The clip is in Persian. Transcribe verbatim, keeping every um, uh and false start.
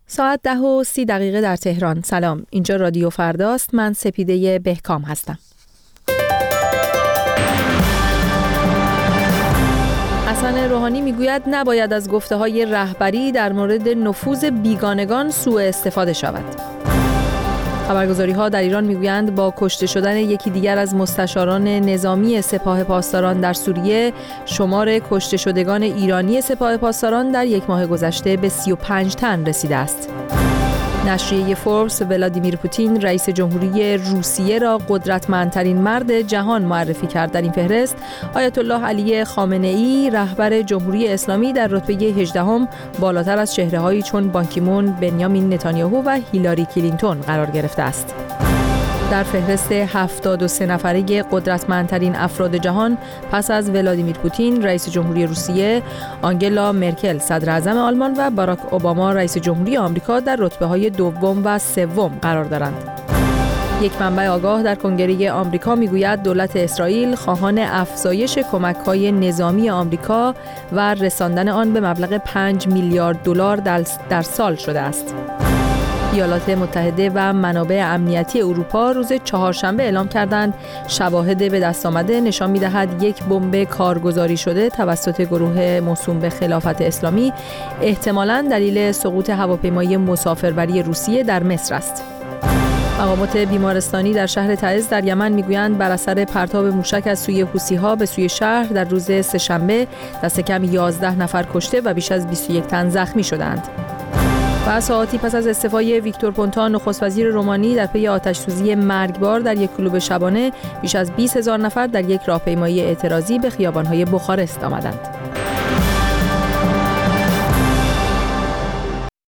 ساعت ده و سی دقیقه در تهران. سلام، اینجا رادیو فرداست. من سپیده بهکام هستم. حسن روحانی میگوید نباید از گفته‌های رهبری در مورد نفوذ بیگانگان سوء استفاده شود. خبرگزاری‌ها در ایران میگویند با کشته شدن یکی دیگر از مستشاران نظامی سپاه پاسداران در سوریه، شمار کشته شدگان ایرانی سپاه پاسداران در یک ماه گذشته به سی و پنج تن رسیده است. نشریه فوربس ولادیمیر پوتین رئیس جمهوری روسیه را قدرتمندترین مرد جهان معرفی کرد. در این فهرست آیت الله علی خامنه‌ای رهبر جمهوری اسلامی در رتبه هجدهم بالاتر از چهره‌هایی چون بان کی مون، بنیامین نتانیاهو و هیلاری کلینتون قرار گرفته است. در فهرست هفتاد و سه نفره قدرتمندترین افراد جهان پس از ولادیمیر پوتین رئیس جمهوری روسیه، آنگلا مرکل صدر اعظم آلمان و باراک اوباما رئیس جمهوری آمریکا در رتبه‌های دوم و سوم قرار دارند. یک منبع آگاه در کنگره آمریکا میگوید دولت اسرائیل خواهان افزایش کمک‌های نظامی آمریکا و رساندن آن به مبلغ پنج میلیارد دلار در سال شده است. ایالات متحده و منابع امنیتی اروپا روز چهارشنبه اعلام کردند شواهد به دست آمده نشان می‌دهد یک بمب کارگزاری شده توسط گروه موسوم به خلافت اسلامی احتمالاً دلیل سقوط هواپیمای مسافربری روسیه در مصر است. مقامات بیمارستانی در شهر تعز در یمن میگویند بر اثر پرتاب موشک از سوی حوثی‌ها به سوی شهر در روز سه‌شنبه دست کم یازده نفر کشته و بیش از بیست و یک تن زخمی شدند. و ساعتی پس از استعفای ویکتور پونتا نخست وزیر رومانی در پی آتش‌سوزی مرگبار در یک کلوب شبانه، بیش از بیست هزار نفر در یک راهپیمایی اعتراضی به خیابان‌های بخارست آمدند.